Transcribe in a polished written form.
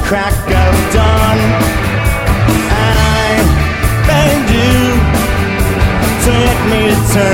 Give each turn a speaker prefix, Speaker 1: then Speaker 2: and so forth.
Speaker 1: crack of dawn. And I begged you to let me turn